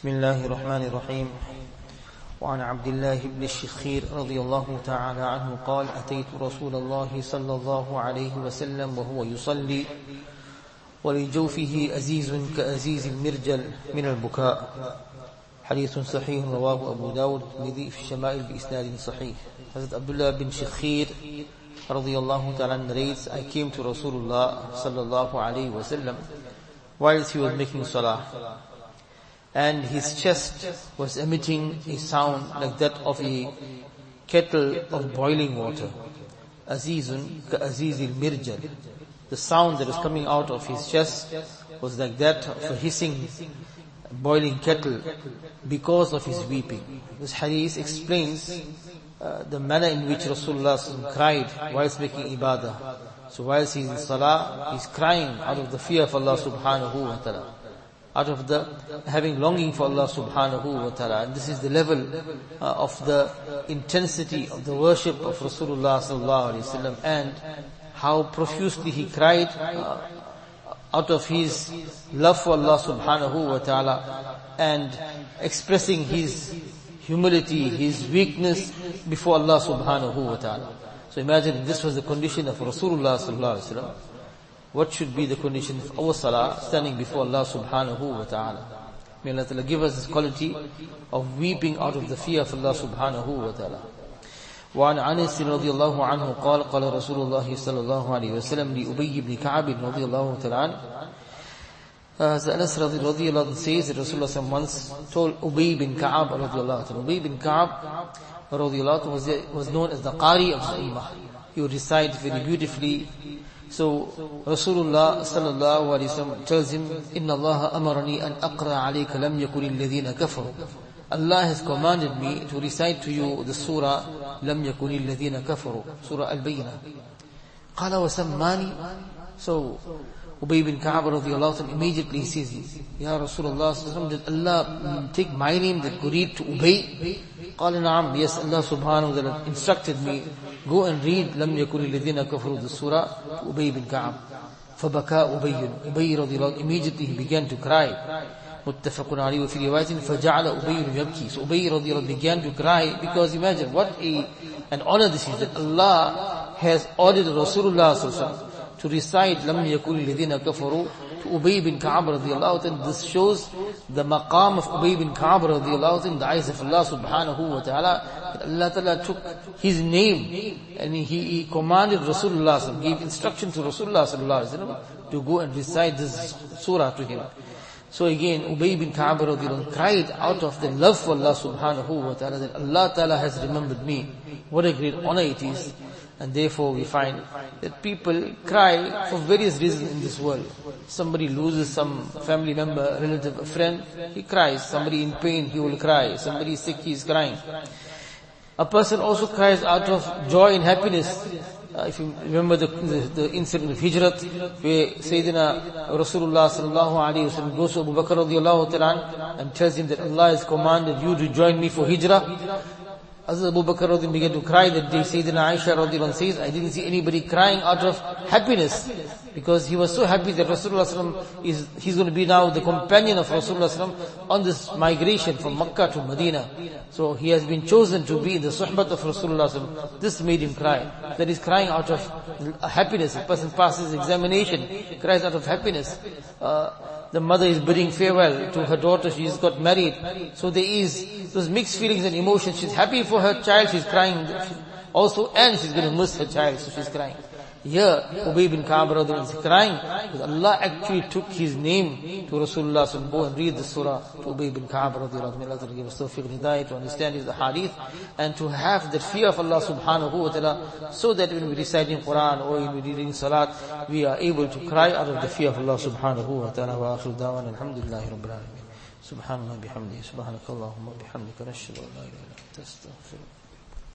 بسم الله الرحمن الرحيم. وعن عبد الله بن الشخير رضي الله تعالى عنه قال: أتيت رسول الله صلى الله عليه وسلم وهو يصلي ولجوفه أزيز كأزيز المرجل من البكاء. حديث صحيح رواه أبو داود الترمذي في الشمائل بإسناد صحيح. Hazrat Abdullah bin Shikhir radiyallahu ta'ala narrates, I came to Rasulullah sallallahu alayhi wa sallam whilst he was making salah, and his chest was emitting a sound like that of a kettle of boiling water. Azizun ka azizil mirjal. The sound that was coming out of his chest was like that of a hissing boiling kettle because of his weeping. This hadith explains the manner in which Rasulullah cried whilst making ibadah. So whilst he's in salah, he's crying out of the fear of Allah subhanahu wa ta'ala, out of the having longing for Allah subhanahu wa ta'ala. And this is the level of the intensity of the worship of Rasulullah sallallahu alaihi wasallam, and how profusely he cried out of his love for Allah subhanahu wa ta'ala, and expressing his humility, his weakness before Allah subhanahu wa ta'ala. So imagine if this was the condition of Rasulullah sallallahu alaihi wasallam, what should be the condition of our salah, standing before Allah subhanahu wa ta'ala. May Allah ta'ala give us this quality of weeping out of the fear of Allah subhanahu wa ta'ala. وعن أنس رضي الله عنه قال: قال رسول الله صلى الله عليه وسلم لأبي بن كعب رضي الله تعالى عنه. Anas radiallahu anhu says that Rasulullah once told Ubay bin Ka'ab radiallahu anhu. Ubay bin Ka'ab radiallahu anhu was known as the Qari of the Ummah. He would recite very beautifully. So Rasulullah sallallahu alayhi wa sallam tells him, Inna Allah amarani an aqra alayka lam yakun alladhina kafaru. Allah has commanded me to recite to you the surah lam yakun alladhina kafaru, surah al-Bayyinah. Qala wa sammani. So Ubay bin Ka'ab radiallahu anhu immediately says, Ya Rasulullah sallallahu alayhi wa sallam, did Allah take my name that could read to Ubay? Qala na'am, yes, Allah subhanahu wa ta'ala instructed me, go and read lam yakun alladhina kafaru, the surah, to Ubay bin Ka'ab. فَبَكَى أُبَيٌّ. Ubay radiallahu anhu, immediately he began to cry. متفق عليه وفي رواية فجعل أبي يبكي. So Ubay radiallahu anhu began to cry, because imagine what an honor this is, that Allah has ordered Rasulullah sallallahu alaihi wasallam to recite lam yakun alladhina kafaru to Ubay bin Ka'ab radiyallahu anhu. This shows the maqam of Ubay bin Ka'ab radiyallahu anhu in the eyes of Allah subhanahu wa ta'ala, that Allah ta'ala took his name and he commanded Rasulullah sallallahu alaihi wasallam, gave instruction to Rasulullah sallallahu alaihi wasallam to go and recite this surah to him. So again, Ubay bin Ka'ab radiyallahu anhu cried out of the love for Allah subhanahu wa ta'ala, that Allah ta'ala has remembered me. What a great honor it is. And therefore we find that people cry for various reasons in this world. Somebody loses some family member, relative, a friend, he cries. Somebody in pain, he will cry. Somebody is sick, he is crying. A person also cries out of joy and happiness. If you remember the incident of Hijrat, where Sayyidina Rasulullah sallallahu alayhi wa sallam goes to Abu Bakr radiallahu ta'ala and tells him that Allah has commanded you to join me for Hijrah. As Abu Bakr radiallahu began to cry that day, Sayyidina Aisha radiallahu says, I didn't see anybody crying out of happiness, because he was so happy that Rasulullah he's going to be now the companion of Rasulullah on this migration from Makkah to Medina. So he has been chosen to be in the suhbat of Rasulullah. This made him cry. That is crying out of happiness. A person passes examination, cries out of happiness. The mother is bidding farewell to her daughter, she has got married. So there is those mixed feelings and emotions. She's happy for her child, she's crying also, and she's going to miss her child, so she's crying. Here, Ubay bin Ka'ab is crying because Allah actually took his name to Rasulullah. So go and read the surah to Ubay bin Ka'ab. May Allah give us tawfiq and hidayah to understand the hadith and to have the fear of Allah subhanahu wa ta'ala, so that when we reciting Quran or when we reading salat, we are able to cry out of the fear of Allah subhanahu wa ta'ala. Wa akhiru da'wana alhamdulillahi rabbil alamin. Subhanallah bihamdihi, subhanakallahumma bihamdika, nashhadu an la ilaha illa anta, astaghfiruka.